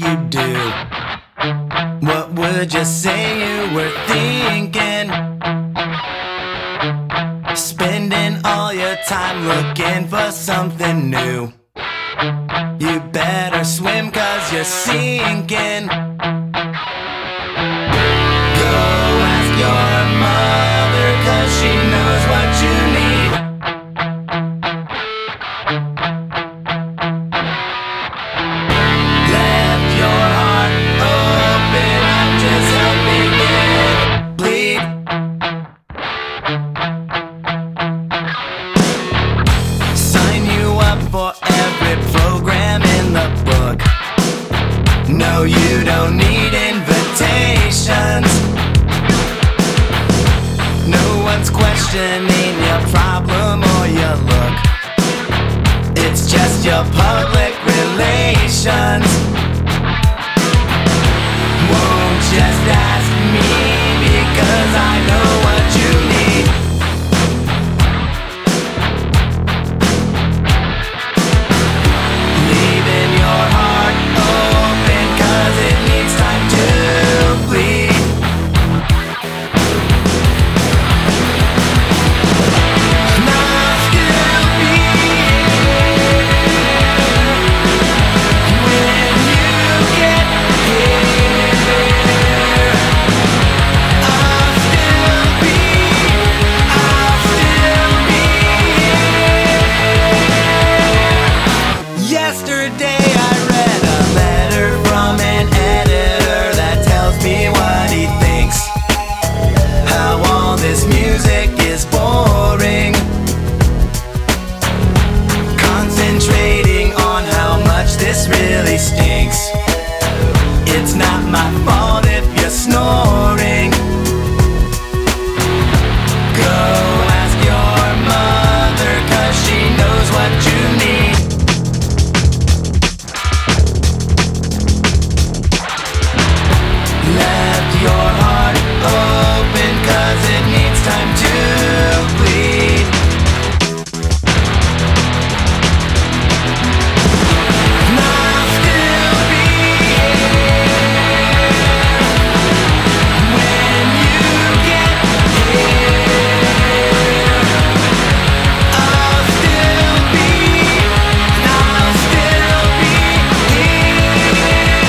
you do? What would you say you were thinking? Spending all your time looking for something new. You better swim 'cause you're sinking. Go ask your mother 'cause she knows what you need. Left your heart open, I'm just helping it bleed. Sign you up for every program in the book. No, you don't need invitations. No one's questioning your problem or your look. It's just your public relations. Won't just ask me because I know what you need. Leaving your heart open 'cause it needs time to bleed. And I'll still be here when you get here. I'll still be here. Yesterday I read a letter from an editor that tells me what he thinks. How all this music is boring. Concentrating on how much this really stinks. It's not my fault if you're snoring. Go ask your mother 'cause she knows what you need. Left your heart open 'cause it needs time to bleed. And I'll still be here when you get here. I'll still be here.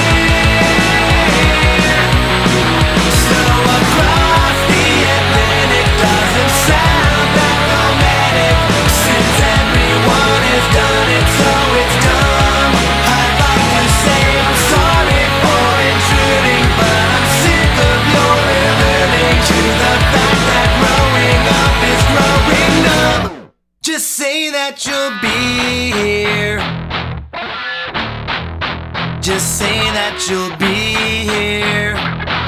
So across the Atlantic doesn't sound that romantic, since everyone has done it, so it's dumb. I'd like to say I'm sorry for intruding, but I'm sick of your alerting to the fact that growing up is growing numb. Just say that you'll be here. Just say that you'll be here.